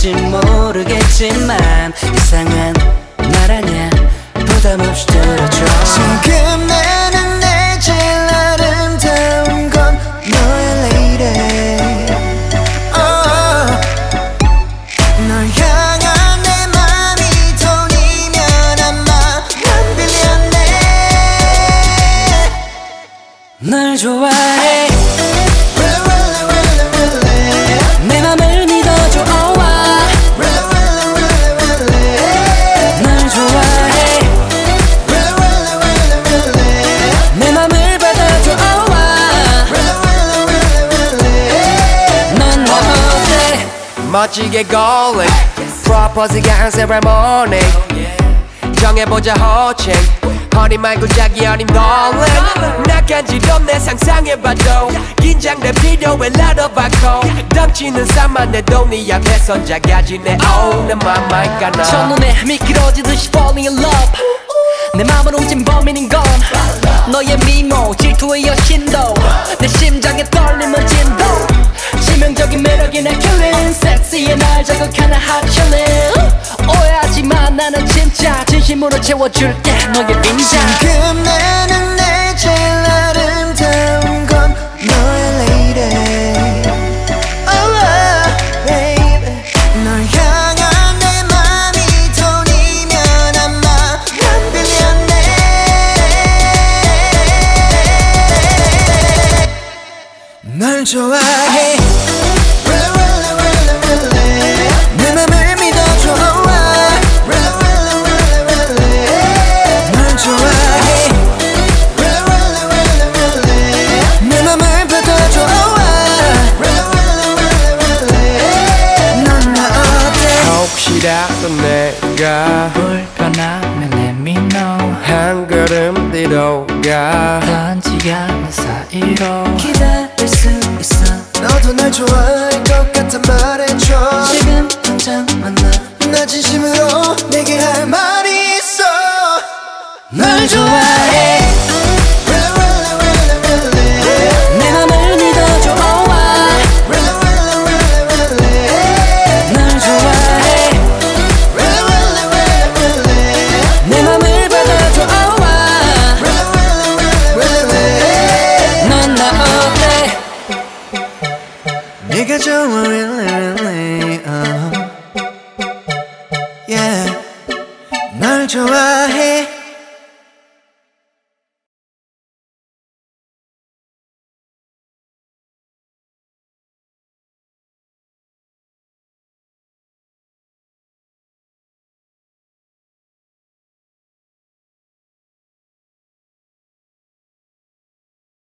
될지 모르겠지만 이상한 말 아냐 부담 없이 들어줘. 지금 나는 내 제일 아름다운 건 너의 lady. 널 향한 내 맘이 돈이면 아마 난 빌렸네. 널 좋아해 내 맘을 믿어줘 oh 널 좋아해 내 맘을 받아줘 넌 나 어때 멋지게 golling 프로포즈가 한 세레모니 정해보자 호칭 허니 말고 자기 어린 darling 나 간지럽네 상상해봐도 긴장돼 필요해 라더바코 덩치는 산만 내도 네 앞에선 작아지네 oh 내 맘만 가나 첫눈에 미끄러지듯이 falling in love 내 맘을 훔친 범인인 건 너의 미모 질투의 여신도 내 심장에 떨림은 진동 치명적인 매력이 날 killing 섹시해 날 자극하는 hot chillin 오해하지마 나는 진짜 진심으로 채워줄게 너의 빈자. 지금 나는 내 제일 아름다운 건 너의 lady. baby. 널 향한 내 맘이 돈이면 아마 난 빌렸네. 널 좋아해 내 맘을 믿어줘 널 좋아해 내 맘을 받아줘 넌 나 어때 혹시라도 내가 불편하면 let me know 한 걸음 뒤로 가 단지 않는 사이로 기다릴 수 있어 너도 날 좋아할 것 같아 말해줘 지금 당장 만나 나 진심으로 내게 할 말이 있어 널 좋아해 내 맘을 믿어줘 oh 널 좋아해 내 맘을 받아줘 넌 나 어때 네가 좋아 really really yeah 널 좋아해